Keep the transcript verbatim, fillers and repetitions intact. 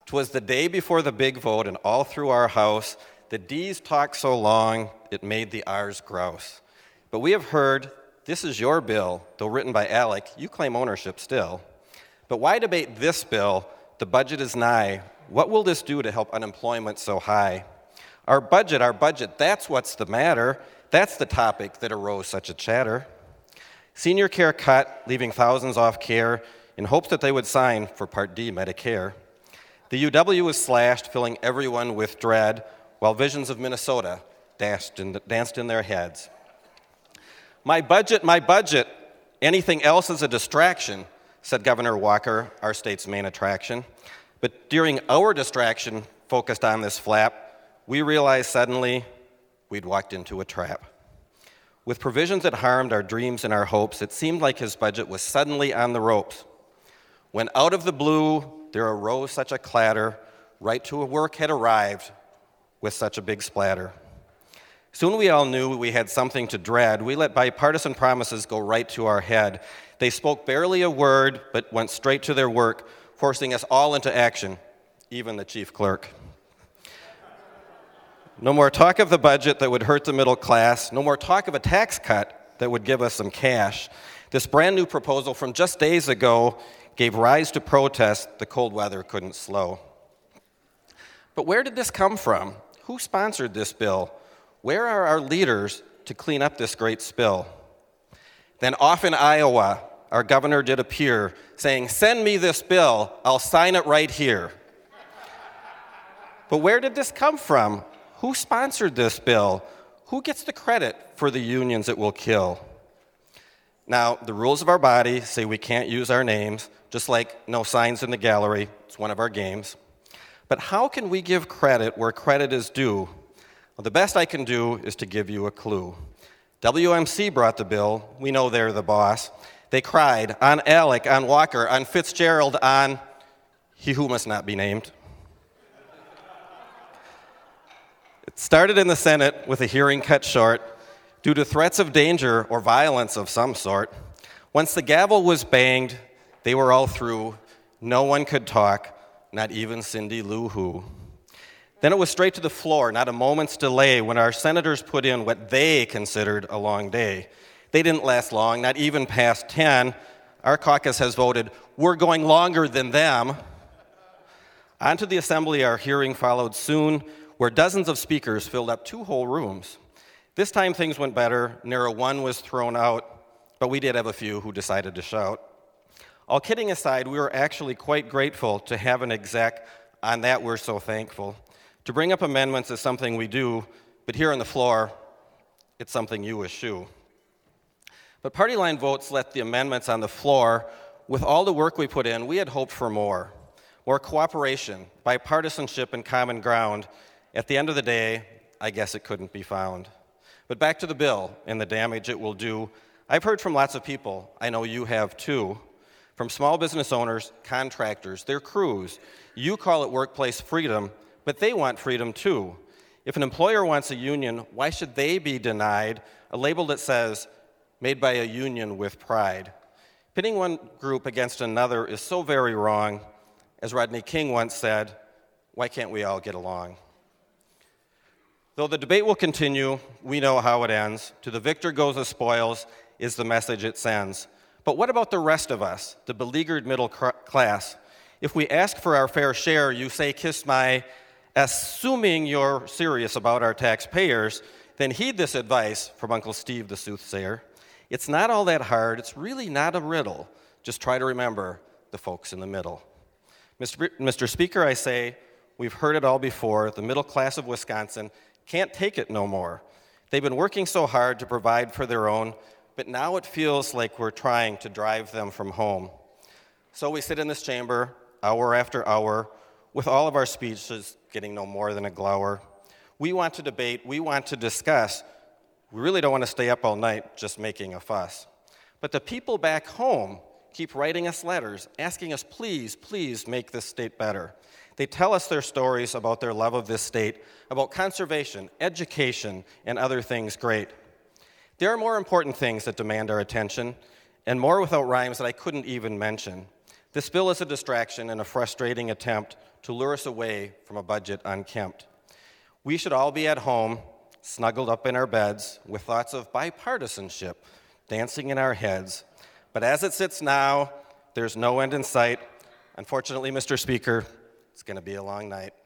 'Twas the day before the big vote, and all through our house, the D's talked so long, it made the R's grouse. But we have heard, this is your bill, though written by Alec, you claim ownership still. But why debate this bill? The budget is nigh. What will this do to help unemployment so high? Our budget, our budget, that's what's the matter. That's the topic that arose such a chatter. Senior care cut, leaving thousands off care, in hopes that they would sign for Part D Medicare. The U W was slashed, filling everyone with dread, while visions of Minnesota danced in, danced in their heads. My budget, my budget, anything else is a distraction, said Governor Walker, our state's main attraction. But during our distraction, focused on this flap, we realized suddenly we'd walked into a trap. With provisions that harmed our dreams and our hopes, it seemed like his budget was suddenly on the ropes. When out of the blue, there arose such a clatter, right to work had arrived with such a big splatter. Soon we all knew we had something to dread. We let bipartisan promises go right to our head. They spoke barely a word, but went straight to their work, forcing us all into action, even the chief clerk. No more talk of the budget that would hurt the middle class. No more talk of a tax cut that would give us some cash. This brand new proposal from just days ago gave rise to protests the cold weather couldn't slow. But where did this come from? Who sponsored this bill? Where are our leaders to clean up this great spill? Then off in Iowa, our governor did appear, saying, "Send me this bill, I'll sign it right here." But where did this come from? Who sponsored this bill? Who gets the credit for the unions it will kill? Now, the rules of our body say we can't use our names, just like no signs in the gallery. It's one of our games. But how can we give credit where credit is due? Well, the best I can do is to give you a clue. W M C brought the bill. We know they're the boss. They cried on Alec, on Walker, on Fitzgerald, on he who must not be named. It started in the Senate with a hearing cut short due to threats of danger or violence of some sort. Once the gavel was banged, they were all through. No one could talk, not even Cindy Lou Who. Then it was straight to the floor, not a moment's delay, when our senators put in what they considered a long day. They didn't last long, not even past ten. Our caucus has voted, we're going longer than them. Onto the assembly, our hearing followed soon, where dozens of speakers filled up two whole rooms. This time things went better. Nara one was thrown out, but we did have a few who decided to shout. All kidding aside, we were actually quite grateful to have an exec. On that, we're so thankful. To bring up amendments is something we do, but here on the floor, it's something you eschew. But party line votes let the amendments on the floor. With all the work we put in, we had hoped for more. More cooperation, bipartisanship, and common ground. At the end of the day, I guess it couldn't be found. But back to the bill and the damage it will do. I've heard from lots of people, I know you have too, from small business owners, contractors, their crews. You call it workplace freedom, but they want freedom too. If an employer wants a union, why should they be denied a label that says, made by a union with pride? Pitting one group against another is so very wrong. As Rodney King once said, why can't we all get along? Though the debate will continue, we know how it ends. To the victor goes the spoils is the message it sends. But what about the rest of us, the beleaguered middle class? If we ask for our fair share, you say, kiss my, assuming you're serious about our taxpayers, then heed this advice from Uncle Steve the soothsayer. It's not all that hard. It's really not a riddle. Just try to remember the folks in the middle. Mister Speaker, I say, we've heard it all before. The middle class of Wisconsin can't take it no more. They've been working so hard to provide for their own, but now it feels like we're trying to drive them from home. So we sit in this chamber, hour after hour, with all of our speeches getting no more than a glower. We want to debate, we want to discuss. We really don't want to stay up all night just making a fuss. But the people back home keep writing us letters, asking us, please, please make this state better. They tell us their stories about their love of this state, about conservation, education, and other things great. There are more important things that demand our attention, and more without rhymes that I couldn't even mention. This bill is a distraction and a frustrating attempt to lure us away from a budget unkempt. We should all be at home, snuggled up in our beds, with thoughts of bipartisanship dancing in our heads. But as it sits now, there's no end in sight. Unfortunately, Mister Speaker, it's going to be a long night.